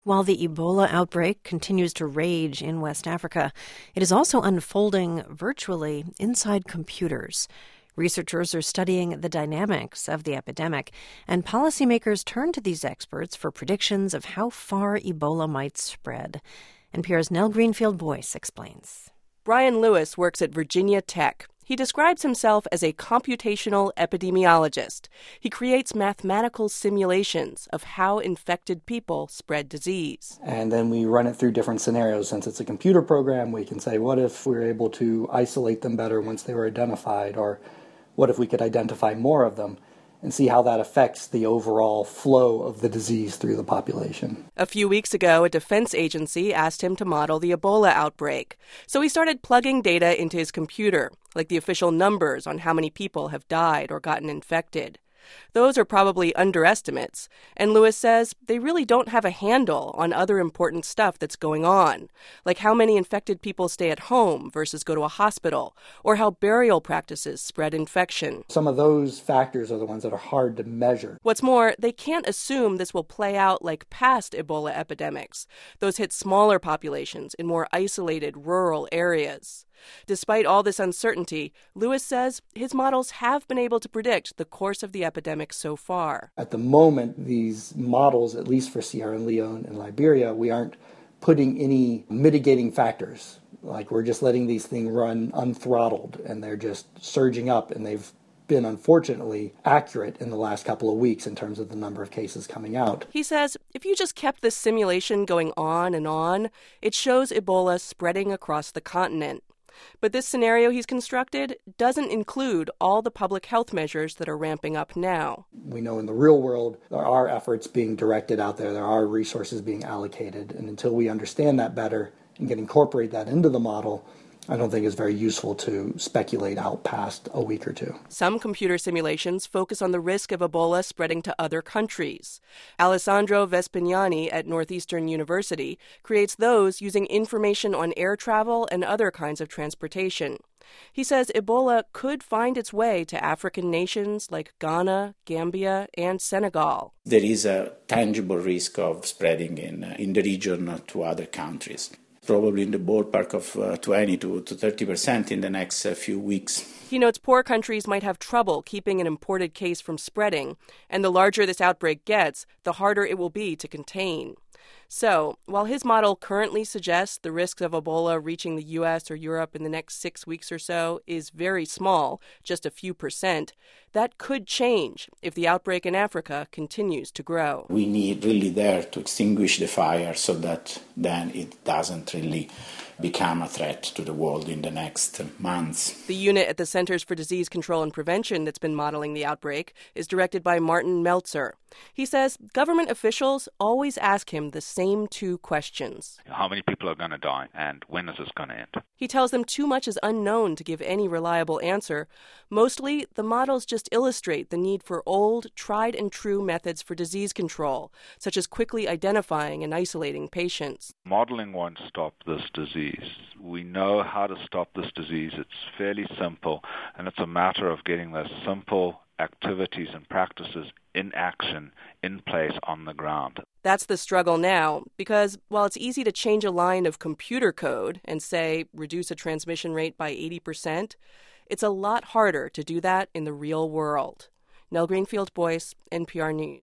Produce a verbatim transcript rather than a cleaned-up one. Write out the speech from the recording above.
While the Ebola outbreak continues to rage in West Africa, it is also unfolding virtually inside computers. Researchers are studying the dynamics of the epidemic, and policymakers turn to these experts for predictions of how far Ebola might spread. N P R's Nell Greenfield-Boyce explains. Brian Lewis works at Virginia Tech. He describes himself as a computational epidemiologist. He creates mathematical simulations of how infected people spread disease. And then we run it through different scenarios. Since it's a computer program, we can say, what if we were able to isolate them better once they were identified? Or what if we could identify more of them? And see how that affects the overall flow of the disease through the population. A few weeks ago, a defense agency asked him to model the Ebola outbreak. So he started plugging data into his computer, like the official numbers on how many people have died or gotten infected. Those are probably underestimates, and Lewis says they really don't have a handle on other important stuff that's going on, like how many infected people stay at home versus go to a hospital, or how burial practices spread infection. Some of those factors are the ones that are hard to measure. What's more, they can't assume this will play out like past Ebola epidemics. Those hit smaller populations in more isolated rural areas. Despite all this uncertainty, Lewis says his models have been able to predict the course of the epidemic so far. At the moment, these models, at least for Sierra Leone and Liberia, we aren't putting any mitigating factors. Like we're just letting these things run unthrottled, and they're just surging up, and they've been unfortunately accurate in the last couple of weeks in terms of the number of cases coming out. He says if you just kept this simulation going on and on, it shows Ebola spreading across the continent. But this scenario he's constructed doesn't include all the public health measures that are ramping up now. We know in the real world there are efforts being directed out there, there are resources being allocated, and until we understand that better and can incorporate that into the model, I don't think it's very useful to speculate out past a week or two. Some computer simulations focus on the risk of Ebola spreading to other countries. Alessandro Vespignani at Northeastern University creates those using information on air travel and other kinds of transportation. He says Ebola could find its way to African nations like Ghana, Gambia, and Senegal. There is a tangible risk of spreading in, in the region to other countries. Probably in the ballpark of uh, twenty to thirty percent in the next uh, few weeks. He notes poor countries might have trouble keeping an imported case from spreading, and the larger this outbreak gets, the harder it will be to contain. So, while his model currently suggests the risk of Ebola reaching the U S or Europe in the next six weeks or so is very small, just a few percent, that could change if the outbreak in Africa continues to grow. We need really there to extinguish the fire so that then it doesn't really become a threat to the world in the next months. The unit at the Centers for Disease Control and Prevention that's been modeling the outbreak is directed by Martin Meltzer. He says government officials always ask him the same two questions. How many people are going to die, and when is this going to end? He tells them too much is unknown to give any reliable answer. Mostly, the models just illustrate the need for old, tried-and-true methods for disease control, such as quickly identifying and isolating patients. Modeling won't stop this disease. We know how to stop this disease. It's fairly simple, and it's a matter of getting those simple activities and practices in action, in place on the ground. That's the struggle now, because while it's easy to change a line of computer code and say, reduce a transmission rate by eighty percent, it's a lot harder to do that in the real world. Nell Greenfield-Boyce, N P R News.